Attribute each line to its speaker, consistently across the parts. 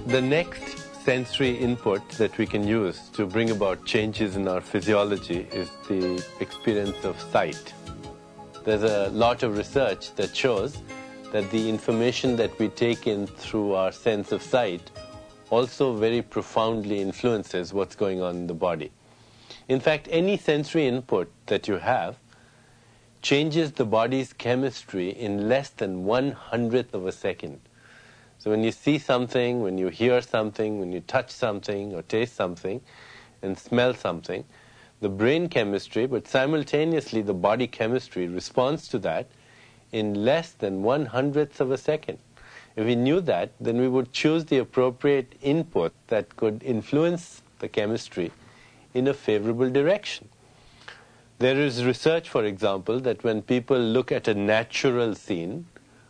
Speaker 1: The next sensory input that we can use to bring about changes in our physiology is the experience of sight. There's a lot of research that shows that the information that we take in through our sense of sight also very profoundly influences what's going on in the body. In fact, any sensory input that you have changes the body's chemistry in less than 1/100th of a second. So when you see something, when you hear something, when you touch something or taste something and smell something, the brain chemistry, but simultaneously the body chemistry responds to that in less than 1/100th of a second. If we knew that, then we would choose the appropriate input that could influence the chemistry in a favorable direction. There is research, for example, that when people look at a natural scene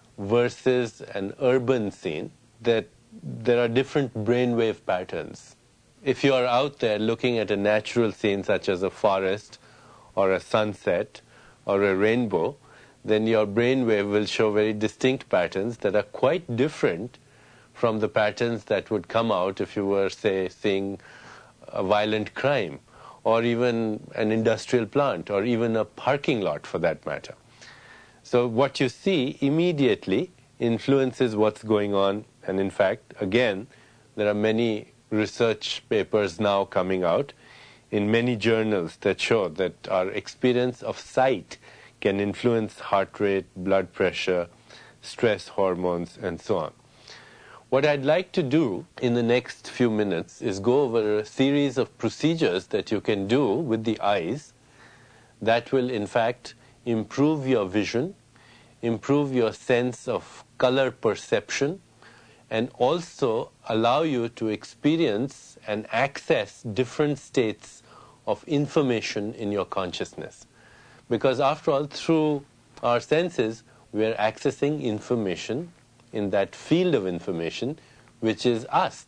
Speaker 1: versus an urban scene, that there are different brainwave patterns. If you are out there looking at a natural scene such as a forest or a sunset or a rainbow, then your brainwave will show very distinct patterns that are quite different from the patterns that would come out if you were, say, seeing a violent crime, or even an industrial plant, or even a parking lot for that matter. So what you see immediately influences what's going on, and in fact, again, there are many research papers now coming out in many journals that show that our experience of sight can influence heart rate, blood pressure, stress hormones, and so on. What I'd like to do in the next few minutes is go over a series of procedures that you can do with the eyes that will in fact improve your vision, improve your sense of color perception, and also allow you to experience and access different states of information in your consciousness. Because after all, through our senses, we are accessing information in that field of information, which is us.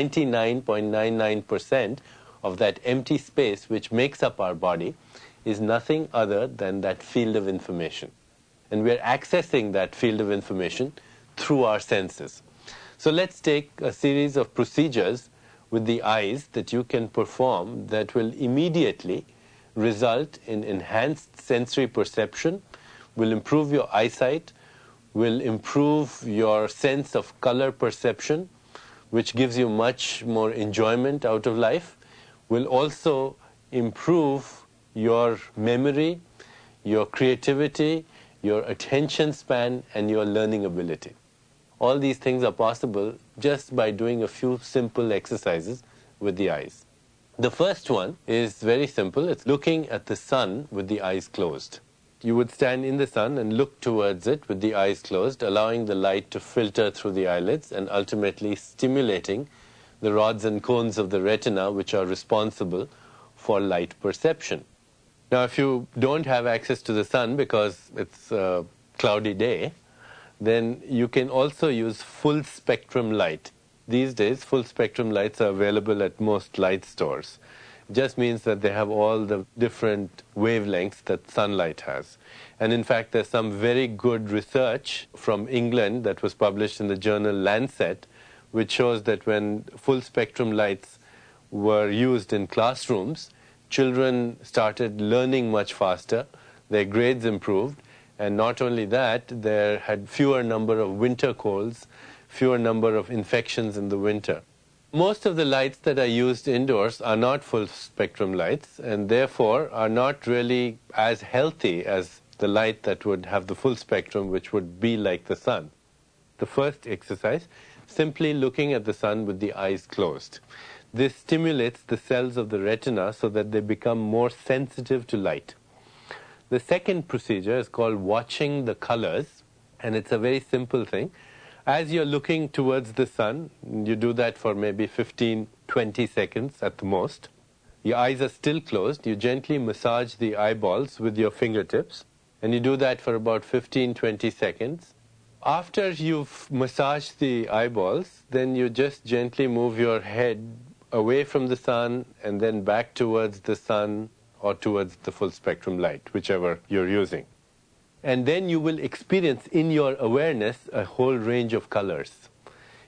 Speaker 1: 99.99% of that empty space which makes up our body is nothing other than that field of information. And we are accessing that field of information through our senses. So let's take a series of procedures with the eyes that you can perform that will immediately result in enhanced sensory perception, will improve your eyesight, will improve your sense of color perception, which gives you much more enjoyment out of life, will also improve your memory, your creativity, your attention span, and your learning ability. All these things are possible just by doing a few simple exercises with the eyes. The first one is very simple. It's looking at the sun with the eyes closed. You would stand in the sun and look towards it with the eyes closed, allowing the light to filter through the eyelids and ultimately stimulating the rods and cones of the retina, which are responsible for light perception. Now, if you don't have access to the sun because it's a cloudy day, then you can also use full spectrum light. These days, full spectrum lights are available at most light stores. It just means that they have all the different wavelengths that sunlight has. And in fact, there's some very good research from England that was published in the journal Lancet, which shows that when full spectrum lights were used in classrooms, children started learning much faster, their grades improved, and not only that, there had fewer number of winter colds, fewer number of infections in the winter. Most of the lights that are used indoors are not full spectrum lights, and therefore are not really as healthy as the light that would have the full spectrum, which would be like the sun. The first exercise, simply looking at the sun with the eyes closed. This stimulates the cells of the retina so that they become more sensitive to light. The second procedure is called watching the colors, and it's a very simple thing. As you're looking towards the sun, you do that for maybe 15-20 seconds at the most. Your eyes are still closed. You gently massage the eyeballs with your fingertips, and you do that for about 15-20 seconds. After you've massaged the eyeballs, then you just gently move your head away from the sun and then back towards the sun or towards the full spectrum light, whichever you're using. And then you will experience in your awareness a whole range of colors.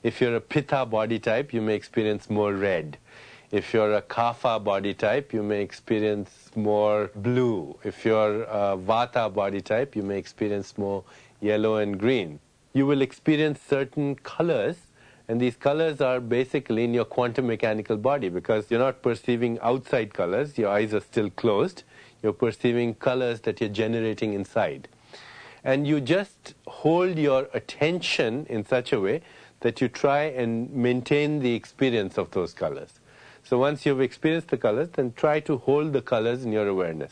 Speaker 1: If you're a Pitta body type, you may experience more red. If you're a Kapha body type, you may experience more blue. If you're a Vata body type, you may experience more yellow and green. You will experience certain colors, and these colors are basically in your quantum mechanical body, because you're not perceiving outside colors, your eyes are still closed, you're perceiving colors that you're generating inside. And you just hold your attention in such a way that you try and maintain the experience of those colors. So once you've experienced the colors, then try to hold the colors in your awareness.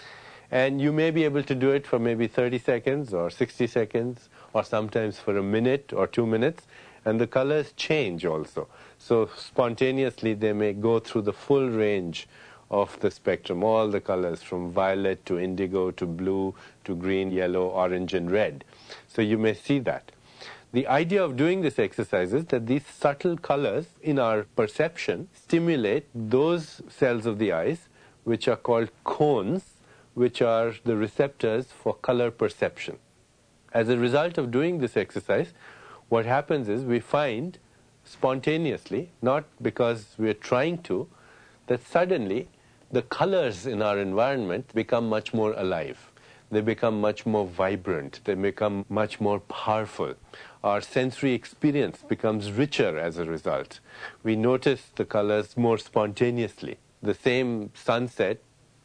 Speaker 1: And you may be able to do it for maybe 30 seconds or 60 seconds, or sometimes for a minute or 2 minutes, and the colors change also. So spontaneously they may go through the full range of the spectrum, all the colors from violet to indigo to blue to green, yellow, orange and red. So you may see that. The idea of doing this exercise is that these subtle colors in our perception stimulate those cells of the eyes which are called cones, which are the receptors for color perception. As a result of doing this exercise, what happens is we find spontaneously, not because we're trying to, that suddenly the colors in our environment become much more alive. They become much more vibrant. They become much more powerful. Our sensory experience becomes richer as a result. We notice the colors more spontaneously. The same sunset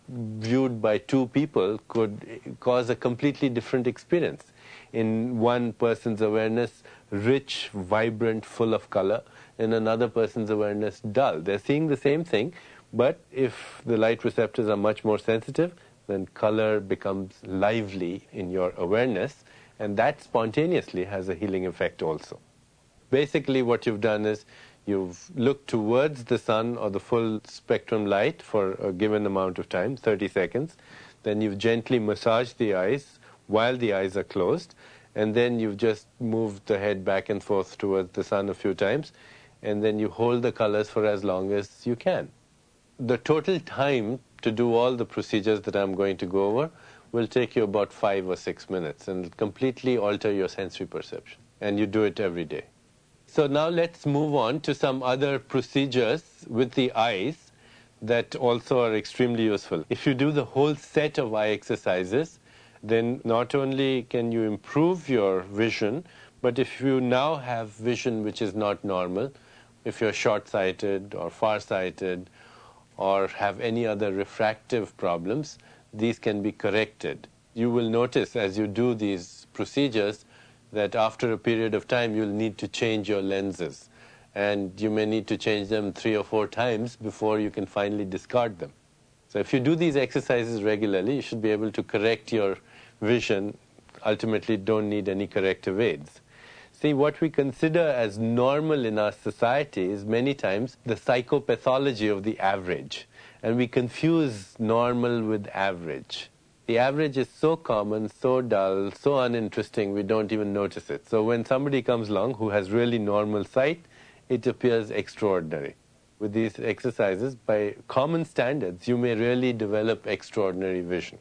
Speaker 1: viewed by two people could cause a completely different experience. In one person's awareness, rich, vibrant, full of color. In another person's awareness, dull. They're seeing the same thing, but if the light receptors are much more sensitive, then color becomes lively in your awareness, and that spontaneously has a healing effect also. Basically what you've done is you've looked towards the sun or the full spectrum light for a given amount of time, 30 seconds. Then you've gently massaged the eyes while the eyes are closed, and then you've just moved the head back and forth towards the sun a few times, and then you hold the colors for as long as you can. The total time to do all the procedures that I'm going to go over will take you about 5 or 6 minutes and completely alter your sensory perception. And you do it every day. So now let's move on to some other procedures with the eyes that also are extremely useful. If you do the whole set of eye exercises, then not only can you improve your vision, but if you now have vision which is not normal, if you're short-sighted or far-sighted or have any other refractive problems, these can be corrected. You will notice as you do these procedures that after a period of time you'll need to change your lenses, and you may need to change them 3 or 4 times before you can finally discard them. So if you do these exercises regularly, you should be able to correct your vision. Ultimately don't need any corrective aids. See, what we consider as normal in our society is many times the psychopathology of the average. And we confuse normal with average. The average is so common, so dull, so uninteresting, we don't even notice it. So when somebody comes along who has really normal sight, it appears extraordinary. With these exercises, by common standards, you may really develop extraordinary vision.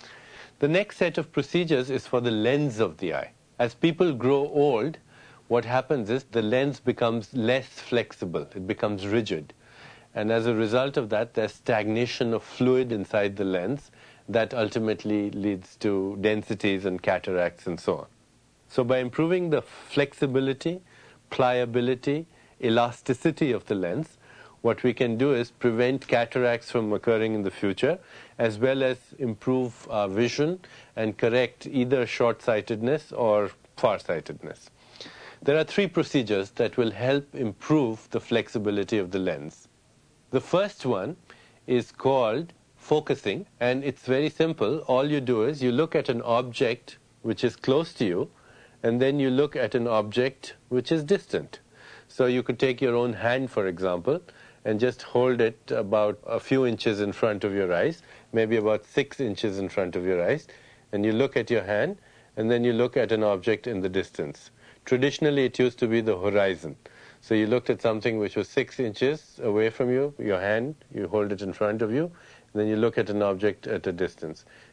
Speaker 1: The next set of procedures is for the lens of the eye. As people grow old, what happens is the lens becomes less flexible, it becomes rigid. And as a result of that, there's stagnation of fluid inside the lens that ultimately leads to densities and cataracts and so on. So by improving the flexibility, pliability, elasticity of the lens, what we can do is prevent cataracts from occurring in the future, as well as improve our vision and correct either short-sightedness or far-sightedness. There are 3 procedures that will help improve the flexibility of the lens. The first one is called focusing, and it's very simple. All you do is you look at an object which is close to you, and then you look at an object which is distant. So you could take your own hand, for example, and just hold it about a few inches in front of your eyes, maybe about 6 inches in front of your eyes, and you look at your hand, and then you look at an object in the distance. Traditionally, it used to be the horizon. So you looked at something which was 6 inches away from you, your hand, you hold it in front of you, and then you look at an object at a distance.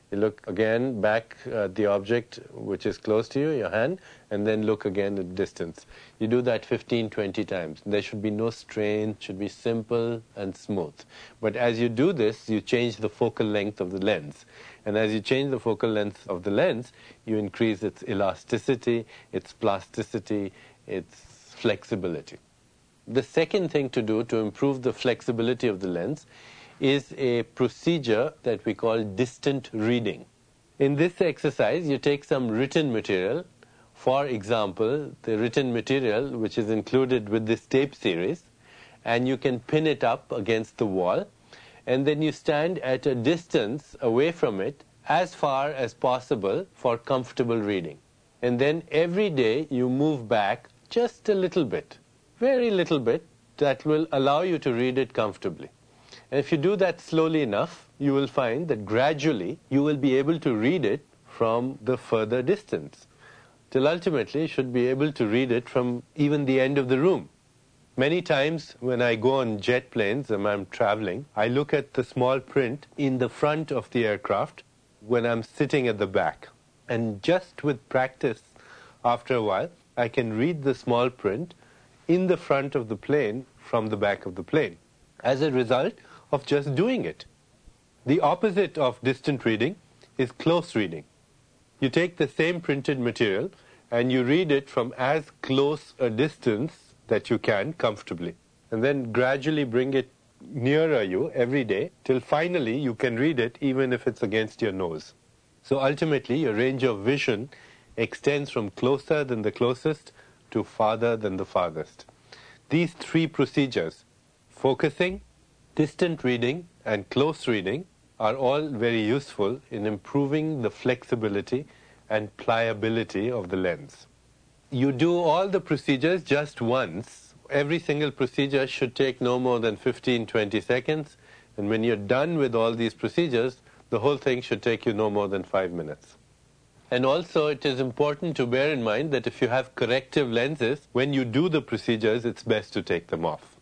Speaker 1: You look again back at the object which is close to you, your hand, and then look again at distance. You do that 15, 20 times. There should be no strain, it should be simple and smooth. But as you do this, you change the focal length of the lens. And as you change the focal length of the lens, you increase its elasticity, its plasticity, its flexibility. The second thing to do to improve the flexibility of the lens is a procedure that we call distant reading. In this exercise, you take some written material. For example, the written material which is included with this tape series, and you can pin it up against the wall, and then you stand at a distance away from it as far as possible for comfortable reading. And then every day you move back just a little bit, very little bit, that will allow you to read it comfortably. And if you do that slowly enough, you will find that gradually you will be able to read it from the further distance, till ultimately you should be able to read it from even the end of the room. Many times when I go on jet planes and I'm traveling, I look at the small print in the front of the aircraft when I'm sitting at the back. And just with practice, after a while, I can read the small print in the front of the plane from the back of the plane, as a result of just doing it. The opposite of distant reading is close reading. You take the same printed material and you read it from as close a distance that you can comfortably, and then gradually bring it nearer you every day till finally you can read it even if it's against your nose. So ultimately your range of vision extends from closer than the closest to farther than the farthest. These three procedures, focusing, distant reading and close reading, are all very useful in improving the flexibility and pliability of the lens. You do all the procedures just once. Every single procedure should take no more than 15-20 seconds, and when you're done with all these procedures, the whole thing should take you no more than 5 minutes. And also it is important to bear in mind that if you have corrective lenses, when you do the procedures, it's best to take them off.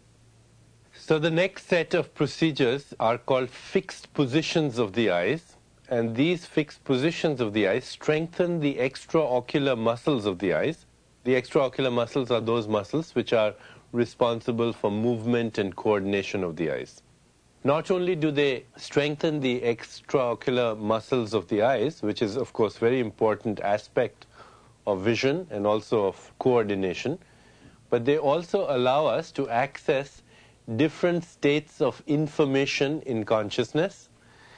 Speaker 1: So the next set of procedures are called fixed positions of the eyes, and these fixed positions of the eyes strengthen the extraocular muscles of the eyes. The extraocular muscles are those muscles which are responsible for movement and coordination of the eyes. Not only do they strengthen the extraocular muscles of the eyes, which is of course a very important aspect of vision and also of coordination, but they also allow us to access different states of information in consciousness,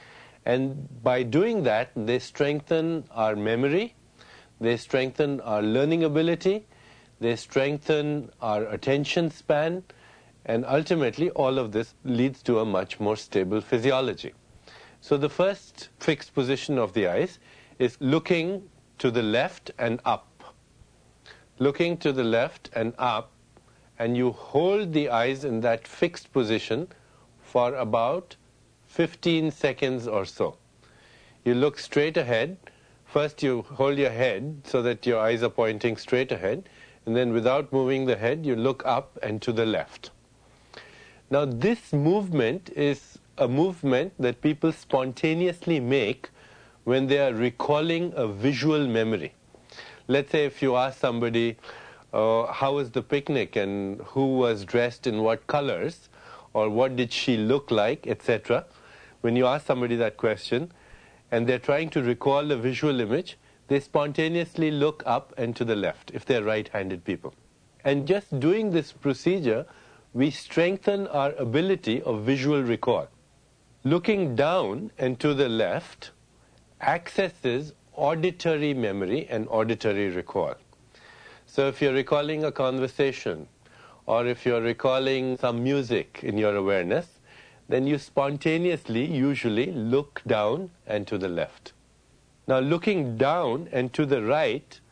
Speaker 1: and by doing that they strengthen our memory, they strengthen our learning ability, they strengthen our attention span, and ultimately all of this leads to a much more stable physiology. So the first fixed position of the eyes is looking to the left and up. Looking to the left and up, and you hold the eyes in that fixed position for about 15 seconds or so. You look straight ahead. First you hold your head so that your eyes are pointing straight ahead, and then without moving the head you look up and to the left. Now this movement is a movement that people spontaneously make when they are recalling a visual memory. Let's say if you ask somebody, how was the picnic and who was dressed in what colors, or what did she look like, etc. When you ask somebody that question and they're trying to recall a visual image, they spontaneously look up and to the left if they're right-handed people. And just doing this procedure, we strengthen our ability of visual recall. Looking down and to the left accesses auditory memory and auditory recall. So if you're recalling a conversation, or if you're recalling some music in your awareness, then you spontaneously usually look down and to the left. Now looking down and to the right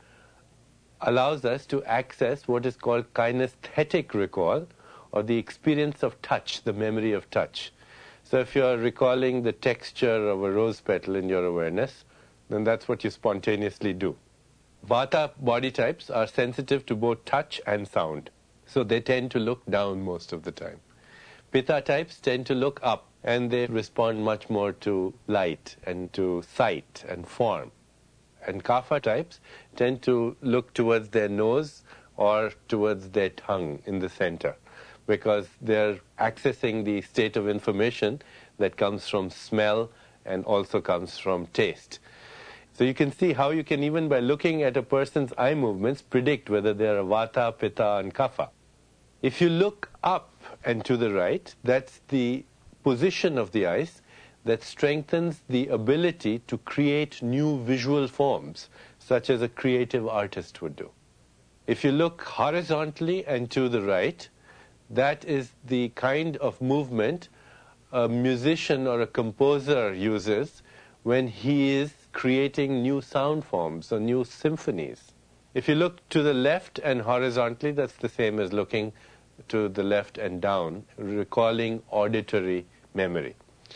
Speaker 1: allows us to access what is called kinesthetic recall, or the experience of touch, the memory of touch. So if you're recalling the texture of a rose petal in your awareness, then that's what you spontaneously do. Vata body types are sensitive to both touch and sound, so they tend to look down most of the time. Pitta types tend to look up and they respond much more to light and to sight and form. And kapha types tend to look towards their nose or towards their tongue in the center, because they're accessing the state of information that comes from smell and also comes from taste. So you can see how you can, even by looking at a person's eye movements, predict whether they're a vata, pitta and kapha. If you look up and to the right, that's the position of the eyes that strengthens the ability to create new visual forms, such as a creative artist would do. If you look horizontally and to the right, that is the kind of movement a musician or a composer uses when he is creating new sound forms or new symphonies. If you look to the left and horizontally, that's the same as looking to the left and down, recalling auditory memory.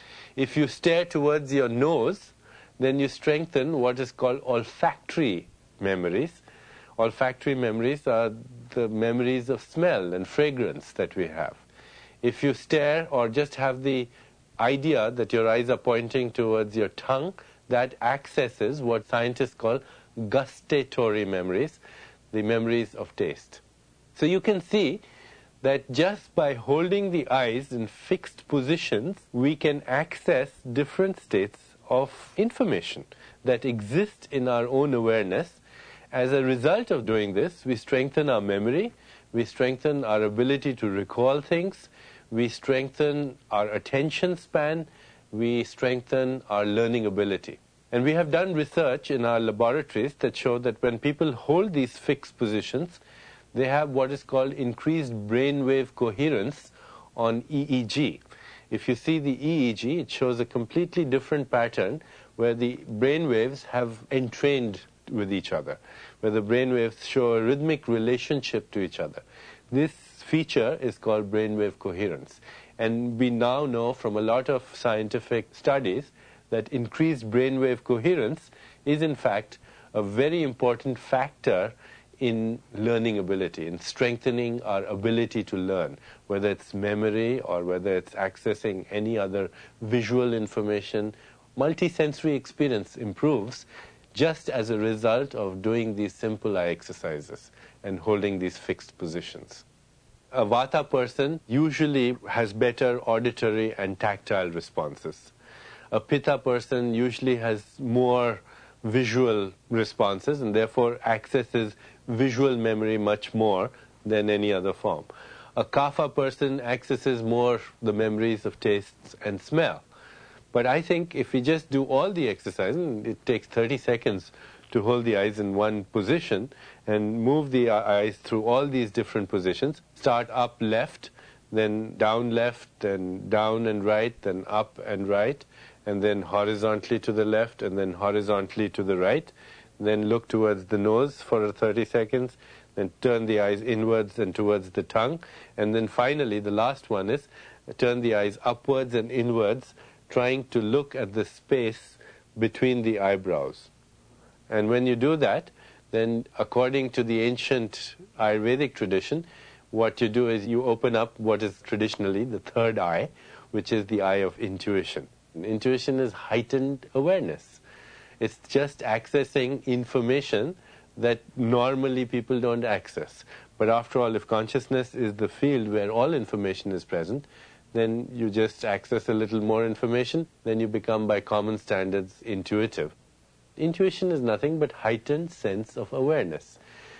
Speaker 1: If you stare towards your nose, then you strengthen what is called olfactory memories. Olfactory memories are the memories of smell and fragrance that we have. If you stare or just have the idea that your eyes are pointing towards your tongue, that accesses what scientists call gustatory memories, the memories of taste. So you can see that just by holding the eyes in fixed positions, we can access different states of information that exist in our own awareness. As a result of doing this, we strengthen our memory, we strengthen our ability to recall things, we strengthen our attention span, we strengthen our learning ability. And we have done research in our laboratories that show that when people hold these fixed positions, they have what is called increased brainwave coherence on EEG. If you see the EEG, it shows a completely different pattern where the brainwaves have entrained with each other, where the brainwaves show a rhythmic relationship to each other. This feature is called brainwave coherence. And we now know from a lot of scientific studies that increased brainwave coherence is in fact a very important factor in learning ability, in strengthening our ability to learn, whether it's memory or whether it's accessing any other visual information. Multisensory experience improves just as a result of doing these simple eye exercises and holding these fixed positions. A vata person usually has better auditory and tactile responses. A pitta person usually has more visual responses and therefore accesses visual memory much more than any other form. A kapha person accesses more the memories of tastes and smell. But I think if we just do all the exercises, and it takes 30 seconds to hold the eyes in one position and move the eyes through all these different positions, start up left, then down left, then down and right, then up and right, and then horizontally to the left, and then horizontally to the right, then look towards the nose for 30 seconds, then turn the eyes inwards and towards the tongue, and then finally the last one is turn the eyes upwards and inwards, trying to look at the space between the eyebrows. And when you do that, then according to the ancient Ayurvedic tradition, what you do is you open up what is traditionally the third eye, which is the eye of intuition. And intuition is heightened awareness. It's just accessing information that normally people don't access. But after all, if consciousness is the field where all information is present, then you just access a little more information, then you become, by common standards, intuitive. Intuition is nothing but heightened sense of awareness.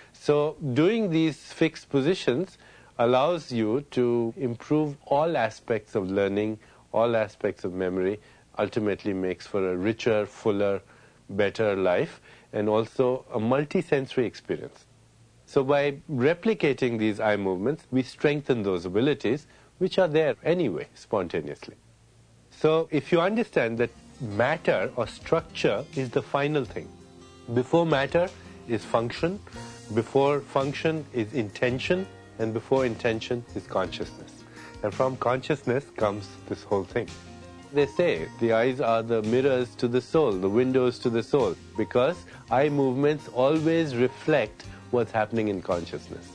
Speaker 1: So doing these fixed positions allows you to improve all aspects of learning, all aspects of memory, ultimately makes for a richer, fuller, better life, and also a multisensory experience. So by replicating these eye movements, we strengthen those abilities, which are there anyway, spontaneously. So if you understand that matter or structure is the final thing. Before matter is function, before function is intention, and before intention is consciousness. And from consciousness comes this whole thing. They say the eyes are the mirrors to the soul, the windows to the soul, because eye movements always reflect what's happening in consciousness.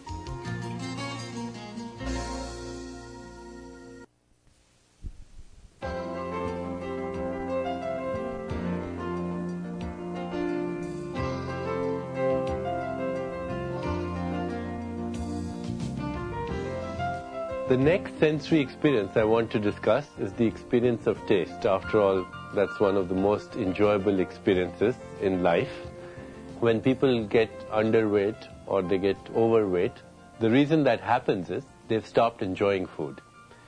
Speaker 1: The next sensory experience I want to discuss is the experience of taste. After all, that's one of the most enjoyable experiences in life. When people get underweight or they get overweight, the reason that happens is they've stopped enjoying food.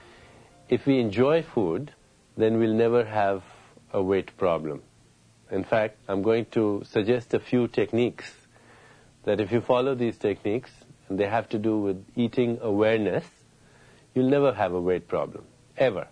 Speaker 1: If we enjoy food, then we'll never have a weight problem. In fact, I'm going to suggest a few techniques that if you follow these techniques, and they have to do with eating awareness, you'll never have a weight problem, ever.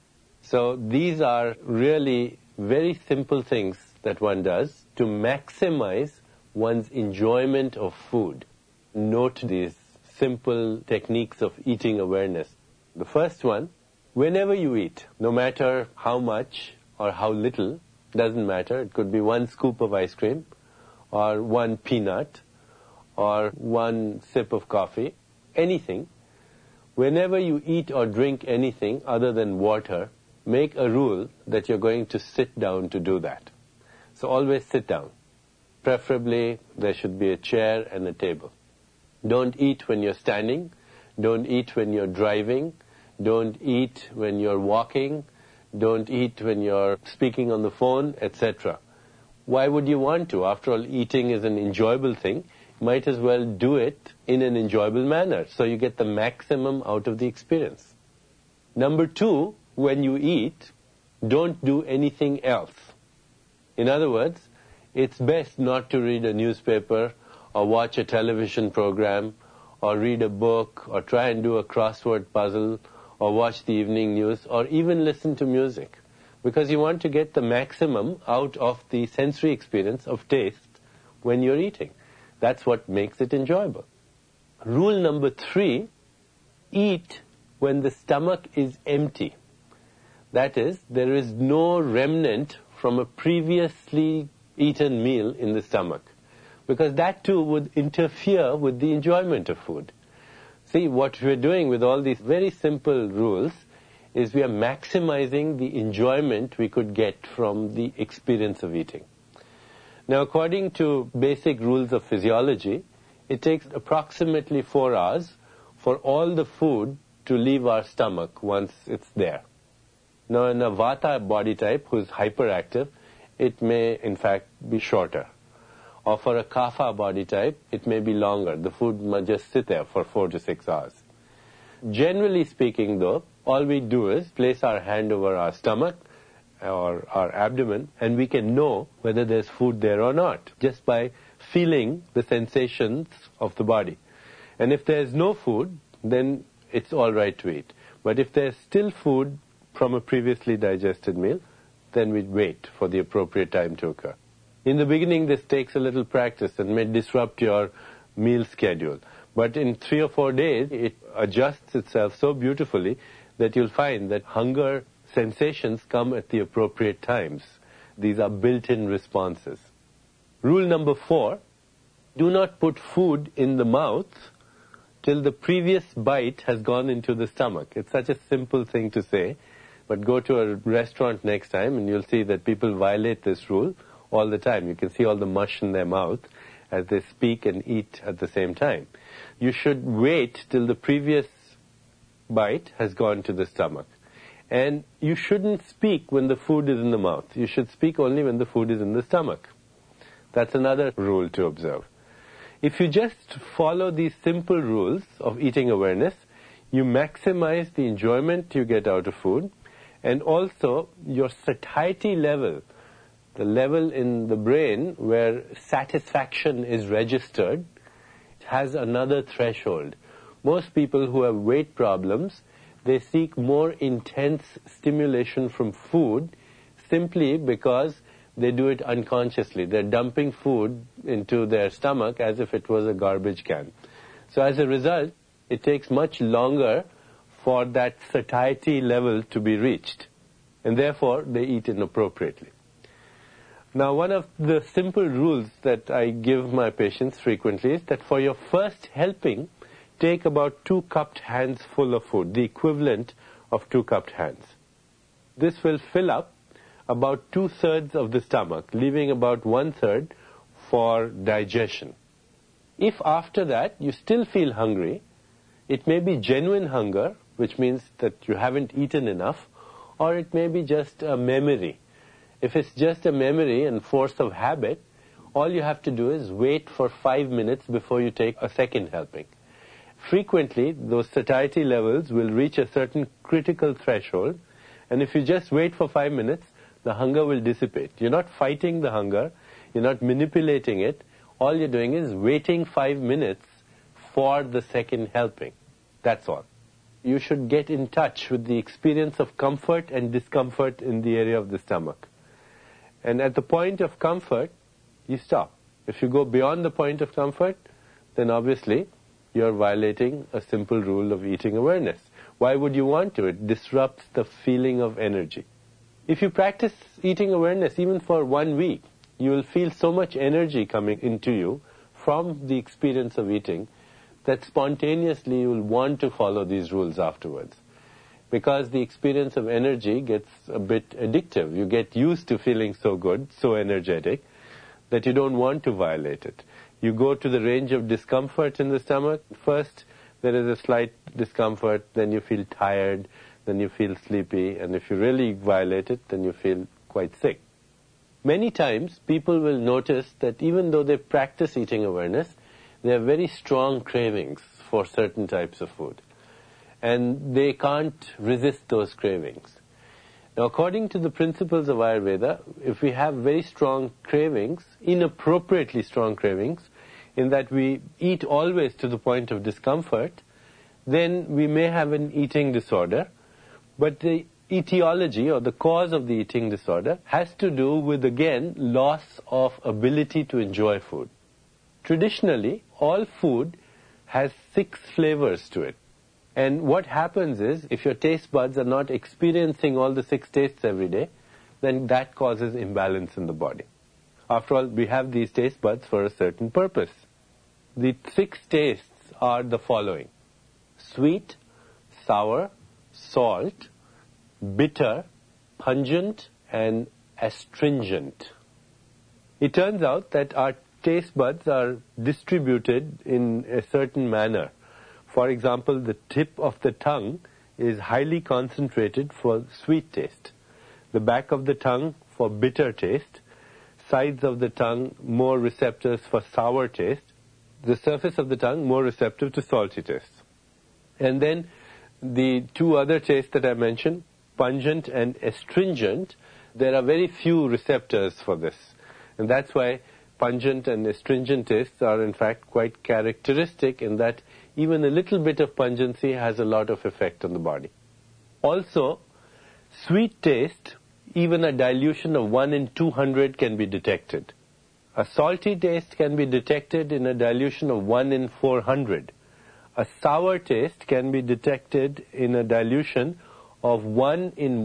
Speaker 1: So these are really very simple things that one does to maximize one's enjoyment of food. Note these simple techniques of eating awareness. The first one, whenever you eat, no matter how much or how little, doesn't matter. It could be 1 scoop of ice cream or 1 peanut or 1 sip of coffee, anything. Whenever you eat or drink anything other than water, make a rule that you're going to sit down to do that. So always sit down. Preferably, there should be a chair and a table. Don't eat when you're standing. Don't eat when you're driving. Don't eat when you're walking. Don't eat when you're speaking on the phone, etc. Why would you want to? After all, eating is an enjoyable thing. Might as well do it in an enjoyable manner, so you get the maximum out of the experience. Number 2, when you eat, don't do anything else. In other words, it's best not to read a newspaper or watch a television program or read a book or try and do a crossword puzzle or watch the evening news or even listen to music, because you want to get the maximum out of the sensory experience of taste when you're eating. That's what makes it enjoyable. Rule number 3, eat when the stomach is empty. That is, there is no remnant from a previously eaten meal in the stomach, because that too would interfere with the enjoyment of food. See, what we're doing with all these very simple rules is we are maximizing the enjoyment we could get from the experience of eating. Now, according to basic rules of physiology, it takes approximately 4 hours for all the food to leave our stomach once it's there. Now, in a Vata body type who's hyperactive, it may in fact be shorter. Or for a Kapha body type, it may be longer. The food must just sit there for 4 to 6 hours. Generally speaking, though, all we do is place our hand over our stomach or our abdomen, and we can know whether there's food there or not, just by feeling the sensations of the body. And if there's no food, then it's all right to eat. But if there's still food from a previously digested meal, then we'd wait for the appropriate time to occur. In the beginning, this takes a little practice and may disrupt your meal schedule. But in 3 or 4 days, it adjusts itself so beautifully that you'll find that hunger sensations come at the appropriate times. These are built-in responses. Rule number 4, do not put food in the mouth till the previous bite has gone into the stomach. It's such a simple thing to say, but go to a restaurant next time and you'll see that people violate this rule all the time. You can see all the mush in their mouth as they speak and eat at the same time. You should wait till the previous bite has gone to the stomach. And you shouldn't speak when the food is in the mouth. You should speak only when the food is in the stomach. That's another rule to observe. If you just follow these simple rules of eating awareness, you maximize the enjoyment you get out of food, and also your satiety level, the level in the brain where satisfaction is registered, has another threshold. Most people who have weight problems, they seek more intense stimulation from food simply because they do it unconsciously. They're dumping food into their stomach as if it was a garbage can. So as a result, it takes much longer for that satiety level to be reached. And therefore, they eat inappropriately. Now, one of the simple rules that I give my patients frequently is that for your first helping, take about 2 cupped hands full of food, the equivalent of 2 cupped hands. This will fill up about 2/3 of the stomach, leaving about 1/3 for digestion. If after that you still feel hungry, it may be genuine hunger, which means that you haven't eaten enough, or it may be just a memory. If it's just a memory and force of habit, all you have to do is wait for 5 minutes before you take a second helping. Frequently, those satiety levels will reach a certain critical threshold, and if you just wait for 5 minutes, the hunger will dissipate. You're not fighting the hunger, you're not manipulating it. All you're doing is waiting 5 minutes for the second helping. That's all. You should get in touch with the experience of comfort and discomfort in the area of the stomach. And at the point of comfort, you stop. If you go beyond the point of comfort, then obviously you're violating a simple rule of eating awareness. Why would you want to? It disrupts the feeling of energy. If you practice eating awareness even for 1 week, you will feel so much energy coming into you from the experience of eating that spontaneously you will want to follow these rules afterwards. Because the experience of energy gets a bit addictive. You get used to feeling so good, so energetic, that you don't want to violate it. You go to the range of discomfort in the stomach. First, there is a slight discomfort, then you feel tired, then you feel sleepy, and if you really violate it, then you feel quite sick. Many times, people will notice that even though they practice eating awareness, they have very strong cravings for certain types of food. And they can't resist those cravings. Now, according to the principles of Ayurveda, if we have very strong cravings, inappropriately strong cravings, in that we eat always to the point of discomfort, then we may have an eating disorder. But the etiology or the cause of the eating disorder has to do with, again, loss of ability to enjoy food. Traditionally, all food has 6 flavors to it. And what happens is, if your taste buds are not experiencing all the 6 tastes every day, then that causes imbalance in the body. After all, we have these taste buds for a certain purpose. The 6 tastes are the following: sweet, sour, salt, bitter, pungent, and astringent. It turns out that our taste buds are distributed in a certain manner. For example, the tip of the tongue is highly concentrated for sweet taste. The back of the tongue for bitter taste. Sides of the tongue more receptors for sour taste. The surface of the tongue more receptive to salty taste. And then the 2 other tastes that I mentioned, pungent and astringent, there are very few receptors for this. And that's why pungent and astringent tastes are in fact quite characteristic in that even a little bit of pungency has a lot of effect on the body. Also, sweet taste, even a dilution of 1 in 200 can be detected. A salty taste can be detected in a dilution of 1 in 400. A sour taste can be detected in a dilution of 1 in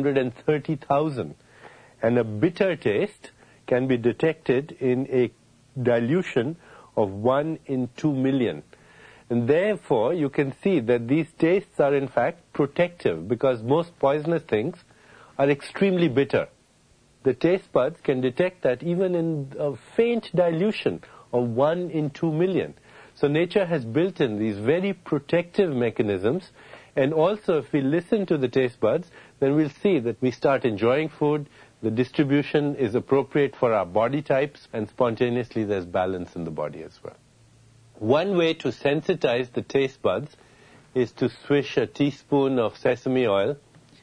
Speaker 1: 130,000. And a bitter taste can be detected in a dilution of 1 in 2 million. And therefore, you can see that these tastes are in fact protective, because most poisonous things are extremely bitter. The taste buds can detect that even in a faint dilution of 1 in 2 million. So nature has built in these very protective mechanisms, and also if we listen to the taste buds, then we'll see that we start enjoying food, the distribution is appropriate for our body types, and spontaneously there's balance in the body as well. One way to sensitize the taste buds is to swish a teaspoon of sesame oil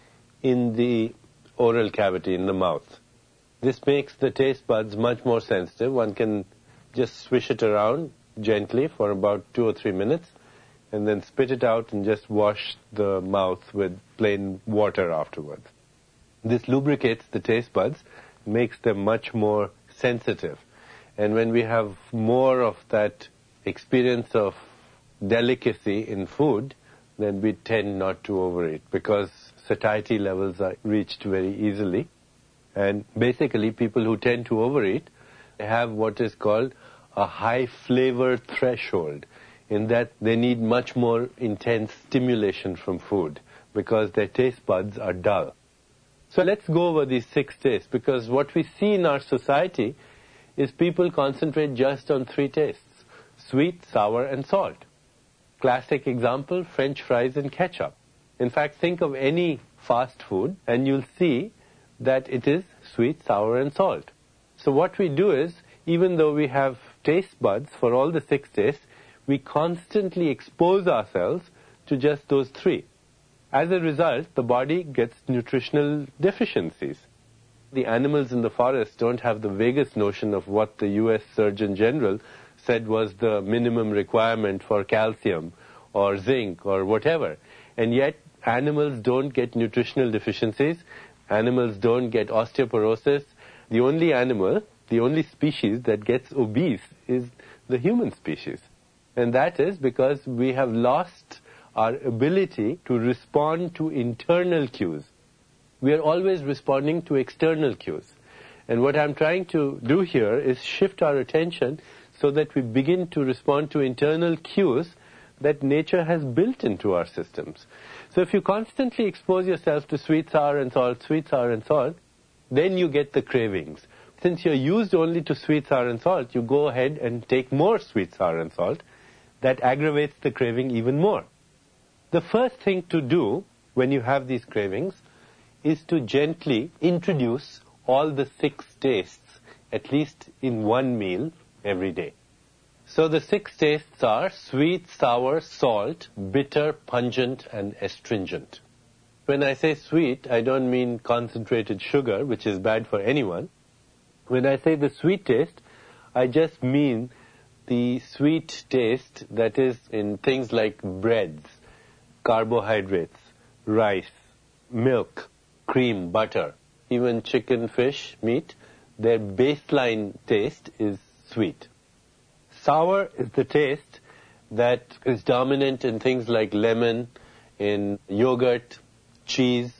Speaker 1: in the oral cavity, in the mouth. This makes the taste buds much more sensitive. One can just swish it around gently for about 2 or 3 minutes, and then spit it out and just wash the mouth with plain water afterwards. This lubricates the taste buds, makes them much more sensitive. And when we have more of that experience of delicacy in food, then we tend not to overeat, because satiety levels are reached very easily. And basically, people who tend to overeat have what is called a high flavor threshold, in that they need much more intense stimulation from food, because their taste buds are dull. So let's go over these 6 tastes, because what we see in our society is people concentrate just on 3 tastes: sweet, sour, and salt. Classic example, French fries and ketchup. In fact, think of any fast food and you'll see that it is sweet, sour and salt. So what we do is, even though we have taste buds for all the 6 tastes, we constantly expose ourselves to just those 3. As a result, the body gets nutritional deficiencies. The animals in the forest don't have the vaguest notion of what the US Surgeon General said was the minimum requirement for calcium or zinc or whatever. And yet, animals don't get nutritional deficiencies. Animals don't get osteoporosis. The only species that gets obese is the human species. And that is because we have lost our ability to respond to internal cues. We are always responding to external cues. And what I'm trying to do here is shift our attention so that we begin to respond to internal cues that nature has built into our systems. So if you constantly expose yourself to sweet, sour and salt, then you get the cravings. Since you're used only to sweet, sour and salt, you go ahead and take more sweet, sour and salt. That aggravates the craving even more. The first thing to do when you have these cravings is to gently introduce all the 6 tastes, at least in one meal every day. So the 6 tastes are sweet, sour, salt, bitter, pungent and astringent. When I say sweet, I don't mean concentrated sugar, which is bad for anyone. When I say the sweet taste, I just mean the sweet taste that is in things like breads, carbohydrates, rice, milk, cream, butter, even chicken, fish, meat. Their baseline taste is sweet. Sour is the taste that is dominant in things like lemon, in yogurt, cheese.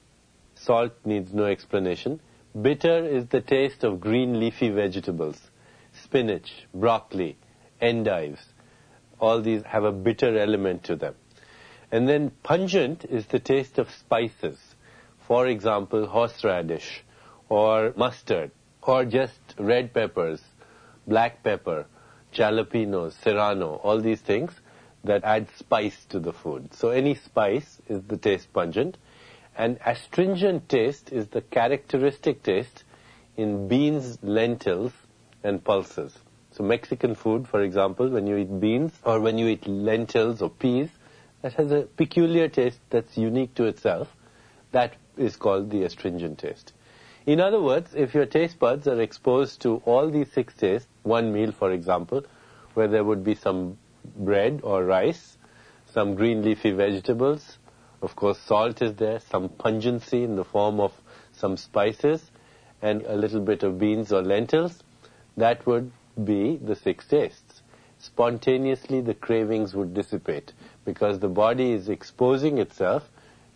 Speaker 1: Salt needs no explanation. Bitter is the taste of green leafy vegetables, spinach, broccoli, endives. All these have a bitter element to them. And then pungent is the taste of spices. For example, horseradish or mustard or just red peppers, black pepper, jalapenos, serrano, all these things that add spice to the food. So any spice is the taste pungent. And astringent taste is the characteristic taste in beans, lentils, and pulses. So Mexican food, for example, when you eat beans or when you eat lentils or peas, that has a peculiar taste that's unique to itself. That is called the astringent taste. In other words, if your taste buds are exposed to all these 6 tastes, one meal, for example, where there would be some bread or rice, some green leafy vegetables, of course salt is there, some pungency in the form of some spices, and a little bit of beans or lentils, that would be the 6 tastes. Spontaneously the cravings would dissipate because the body is exposing itself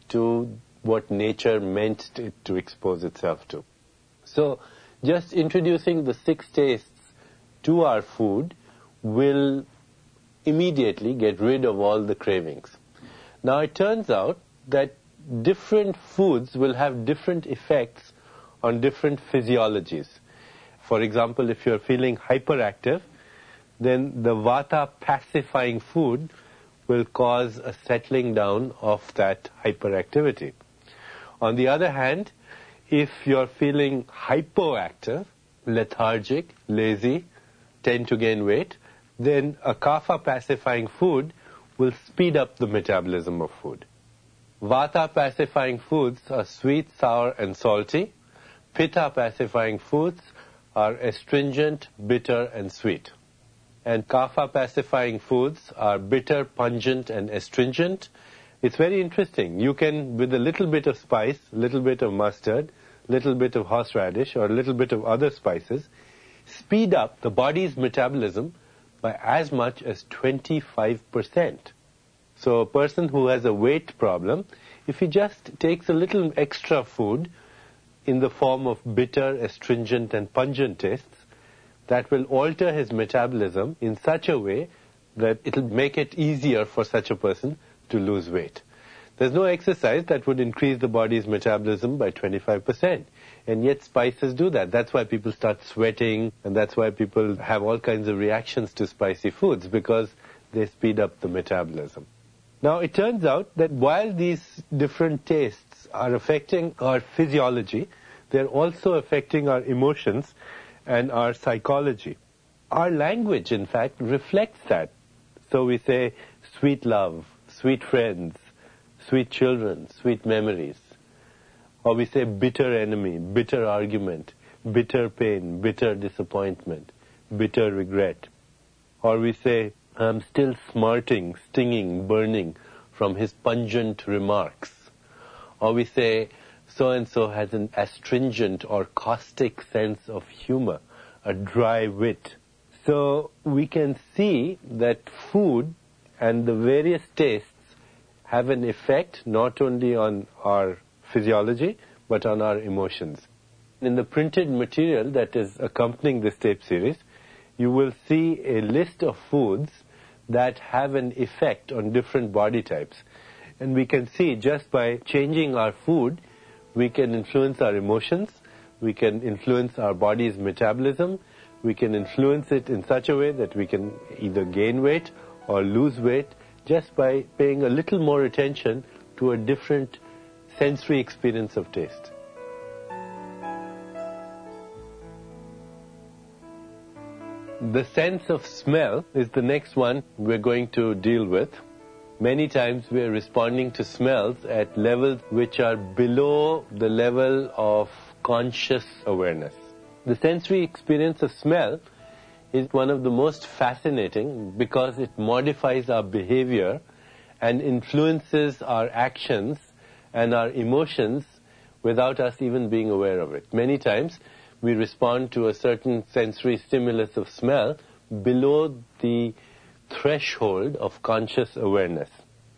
Speaker 1: to what nature meant it to expose itself to. So just introducing the 6 tastes to our food will immediately get rid of all the cravings. Now it turns out that different foods will have different effects on different physiologies. For example, if you're feeling hyperactive, then the vata pacifying food will cause a settling down of that hyperactivity. On the other hand, if you're feeling hypoactive, lethargic, lazy, tend to gain weight, then a kapha pacifying food will speed up the metabolism of food. Vata pacifying foods are sweet, sour and salty. Pitta pacifying foods are astringent, bitter and sweet. And kapha pacifying foods are bitter, pungent and astringent. It's very interesting. You can, with a little bit of spice, little bit of mustard, little bit of horseradish or a little bit of other spices, speed up the body's metabolism by as much as 25%. So a person who has a weight problem, if he just takes a little extra food in the form of bitter, astringent and pungent tastes, that will alter his metabolism in such a way that it will make it easier for such a person to lose weight. There's no exercise that would increase the body's metabolism by 25%. And yet spices do that. That's why people start sweating, and that's why people have all kinds of reactions to spicy foods, because they speed up the metabolism. Now, it turns out that while these different tastes are affecting our physiology, they're also affecting our emotions and our psychology. Our language, in fact, reflects that. So we say sweet love, sweet friends, sweet children, sweet memories. Or we say bitter enemy, bitter argument, bitter pain, bitter disappointment, bitter regret. Or we say, I'm still smarting, stinging, burning from his pungent remarks. Or we say, so-and-so has an astringent or caustic sense of humor, a dry wit. So we can see that food and the various tastes have an effect not only on our physiology, but on our emotions. In the printed material that is accompanying this tape series, you will see a list of foods that have an effect on different body types. And we can see just by changing our food, we can influence our emotions, we can influence our body's metabolism, we can influence it in such a way that we can either gain weight or lose weight just by paying a little more attention to a different sensory experience of taste. The sense of smell is the next one we're going to deal with. Many times we're responding to smells at levels which are below the level of conscious awareness. The sensory experience of smell is one of the most fascinating because it modifies our behavior and influences our actions and our emotions without us even being aware of it. Many times we respond to a certain sensory stimulus of smell below the threshold of conscious awareness.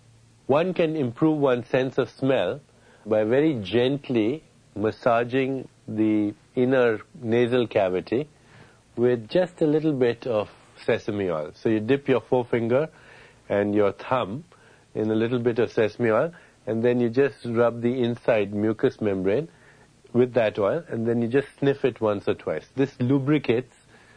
Speaker 1: One can improve one's sense of smell by very gently massaging the inner nasal cavity with just a little bit of sesame oil. So you dip your forefinger and your thumb in a little bit of sesame oil, and then you just rub the inside mucous membrane with that oil, and then you just sniff it once or twice. This lubricates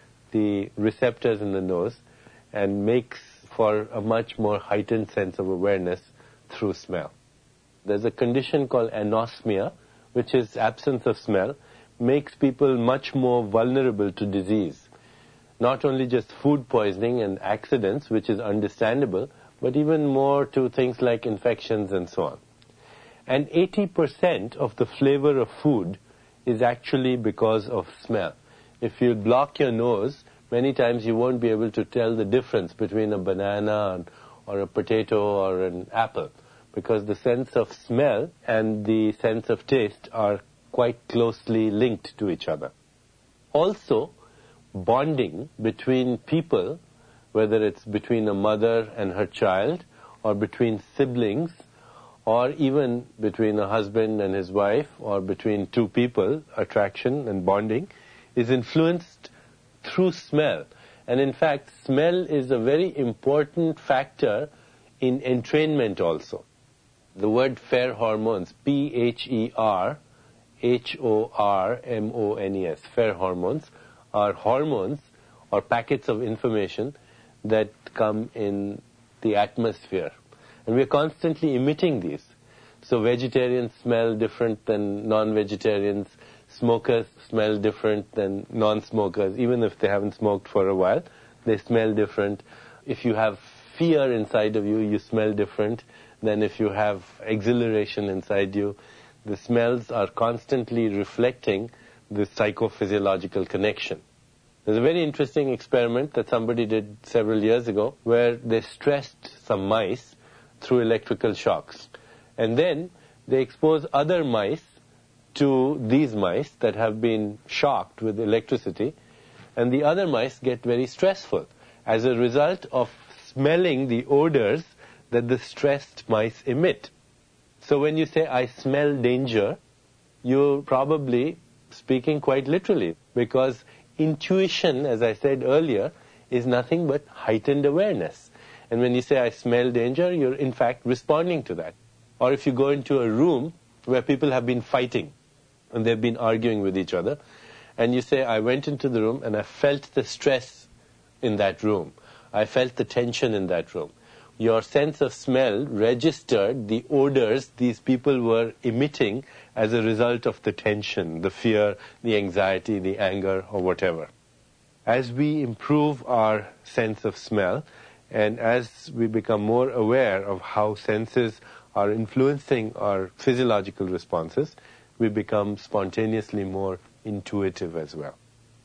Speaker 1: the receptors in the nose and makes for a much more heightened sense of awareness through smell. There's a condition called anosmia, which is absence of smell, makes people much more vulnerable to disease. Not only just food poisoning and accidents, which is understandable, but even more to things like infections and so on. And 80% of the flavor of food is actually because of smell. If you block your nose, many times you won't be able to tell the difference between a banana or a potato or an apple, because the sense of smell and the sense of taste are quite closely linked to each other. Also, bonding between people, whether it's between a mother and her child, or between siblings, or even between a husband and his wife, or between two people, attraction and bonding, is influenced through smell. And in fact, smell is a very important factor in entrainment also. The word pheromone, P-H-E-R-H-O-R-M-O-N-E-S, pheromones, are hormones or packets of information that come in the atmosphere. And we're constantly emitting these. So vegetarians smell different than non-vegetarians. Smokers smell different than non-smokers. Even if they haven't smoked for a while, they smell different. If you have fear inside of you, you smell different than if you have exhilaration inside you. The smells are constantly reflecting the psychophysiological connection. There's a very interesting experiment that somebody did several years ago where they stressed some mice through electrical shocks. And then they expose other mice to these mice that have been shocked with electricity, and the other mice get very stressful as a result of smelling the odors that the stressed mice emit. So when you say, I smell danger, you're probably speaking quite literally, because intuition, as I said earlier, is nothing but heightened awareness. And when you say, I smell danger, you're in fact responding to that. Or if you go into a room where people have been fighting and they've been arguing with each other, and you say, I went into the room and I felt the stress in that room. I felt the tension in that room. your sense of smell registered the odors these people were emitting as a result of the tension, the fear, the anxiety, the anger, or whatever. As we improve our sense of smell, and as we become more aware of how senses are influencing our physiological responses, we become spontaneously more intuitive as well.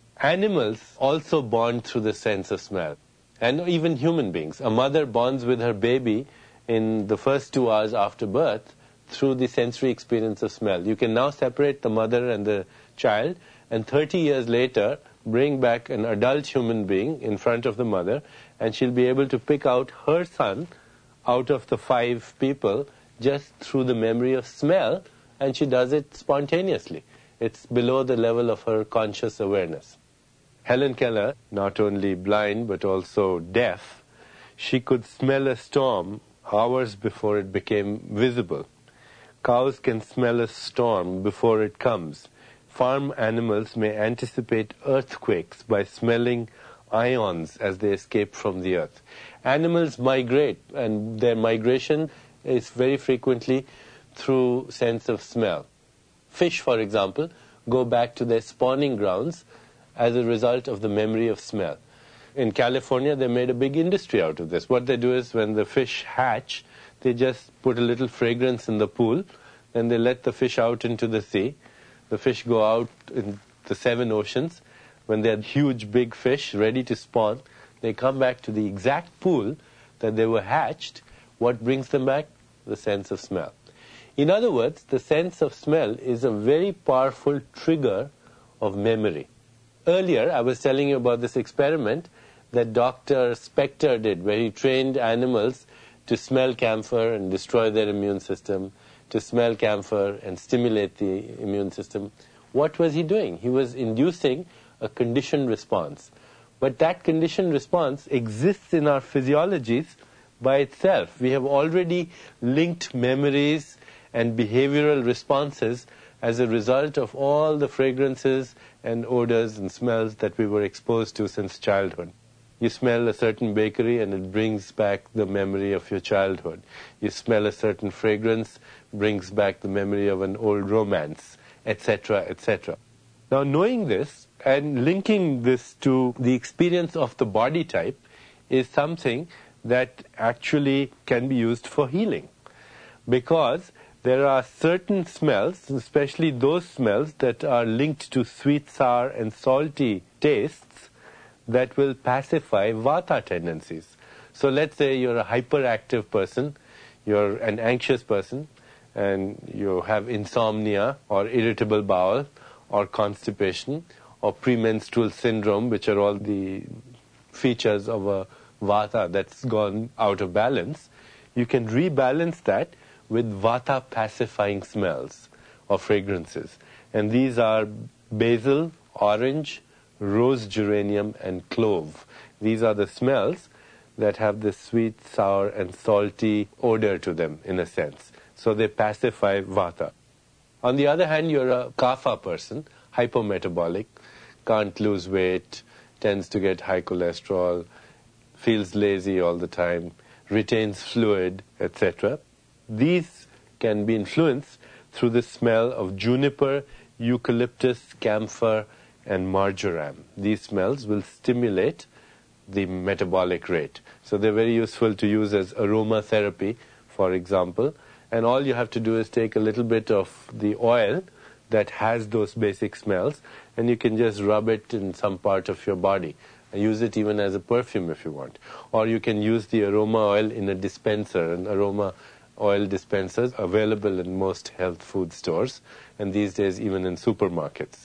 Speaker 1: Animals also bond through the sense of smell, and even human beings. A mother bonds with her baby in the first 2 hours after birth through the sensory experience of smell. You can now separate the mother and the child, and 30 years later, bring back an adult human being in front of the mother, and she'll be able to pick out her son out of the 5 people just through the memory of smell, and she does it spontaneously. It's below the level of her conscious awareness. Helen Keller, not only blind but also deaf, she could smell a storm hours before it became visible. Cows can smell a storm before it comes. Farm animals may anticipate earthquakes by smelling ions as they escape from the earth. Animals migrate, and their migration is very frequently through sense of smell. Fish, for example, go back to their spawning grounds as a result of the memory of smell. In California, they made a big industry out of this. What they do is when the fish hatch, they just put a little fragrance in the pool, then they let the fish out into the sea. The fish go out in the 7 oceans. When they're huge, big fish ready to spawn, they come back to the exact pool that they were hatched. What brings them back? The sense of smell. In other words, the sense of smell is a very powerful trigger of memory. Earlier, I was telling you about this experiment that Dr. Spector did, where he trained animals to smell camphor and destroy their immune system, to smell camphor and stimulate the immune system. What was he doing? He was inducing a conditioned response. But that conditioned response exists in our physiologies by itself. We have already linked memories and behavioral responses as a result of all the fragrances and odors and smells that we were exposed to since childhood. You smell a certain bakery and it brings back the memory of your childhood. You smell a certain fragrance, brings back the memory of an old romance, etc., etc. Now, knowing this and linking this to the experience of the body type is something that actually can be used for healing. Because there are certain smells, especially those smells that are linked to sweet, sour, and salty tastes, that will pacify vata tendencies. So let's say you're a hyperactive person, you're an anxious person, and you have insomnia or irritable bowel or constipation or premenstrual syndrome, which are all the features of a vata that's gone out of balance. You can rebalance that with vata pacifying smells or fragrances. And these are basil, orange, rose geranium, and clove. These are the smells that have this sweet, sour, and salty odor to them, in a sense. So they pacify vata. On the other hand, you're a kapha person, hypometabolic, can't lose weight, tends to get high cholesterol, feels lazy all the time, retains fluid, etc. These can be influenced through the smell of juniper, eucalyptus, camphor, and marjoram. These smells will stimulate the metabolic rate. So they're very useful to use as aromatherapy, for example. And all you have to do is take a little bit of the oil that has those basic smells, and you can just rub it in some part of your body. And use it even as a perfume if you want. Or you can use the aroma oil in a dispenser, an aroma oil dispensers available in most health food stores, and these days even in supermarkets.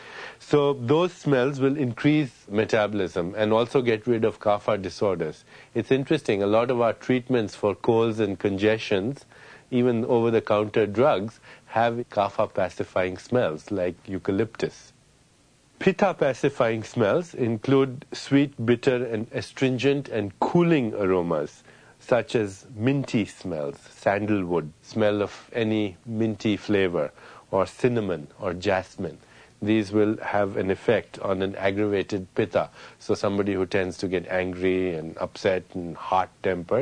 Speaker 1: So those smells will increase metabolism and also get rid of kapha disorders. It's interesting, a lot of our treatments for colds and congestions, even over-the-counter drugs, have kapha pacifying smells like eucalyptus. Pitta pacifying smells include sweet, bitter, and astringent and cooling aromas, such as minty smells, sandalwood, smell of any minty flavor, or cinnamon or jasmine. These will have an effect on an aggravated pitta. So somebody who tends to get angry and upset and hot-tempered,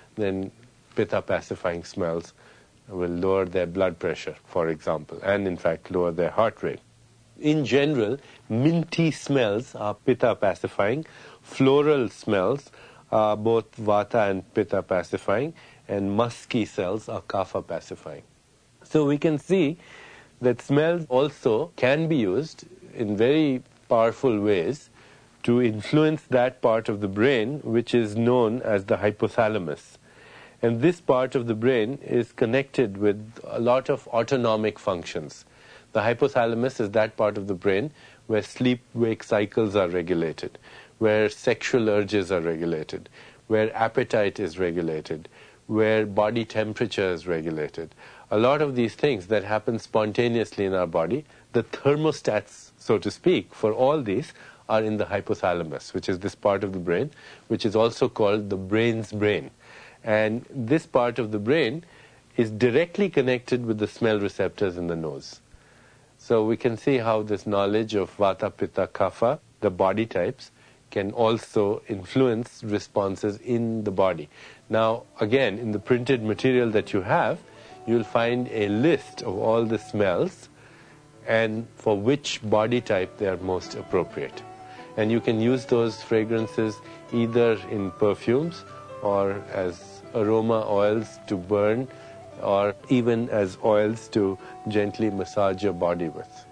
Speaker 1: then pitta pacifying smells will lower their blood pressure, for example, and in fact lower their heart rate. In general, minty smells are pitta pacifying, floral smells are both vata and pitta pacifying, and musky smells are kapha pacifying. So we can see that smells also can be used in very powerful ways to influence that part of the brain which is known as the hypothalamus. And this part of the brain is connected with a lot of autonomic functions. The hypothalamus is that part of the brain where sleep-wake cycles are regulated, where sexual urges are regulated, where appetite is regulated, where body temperature is regulated. A lot of these things that happen spontaneously in our body, the thermostats, so to speak, for all these are in the hypothalamus, which is this part of the brain, which is also called the brain's brain. And this part of the brain is directly connected with the smell receptors in the nose. So we can see how this knowledge of vata, pitta, kapha, the body types, can also influence responses in the body. Now, again, in the printed material that you have, you'll find a list of all the smells and for which body type they are most appropriate. And you can use those fragrances either in perfumes or as aroma oils to burn, or even as oils to gently massage your body with.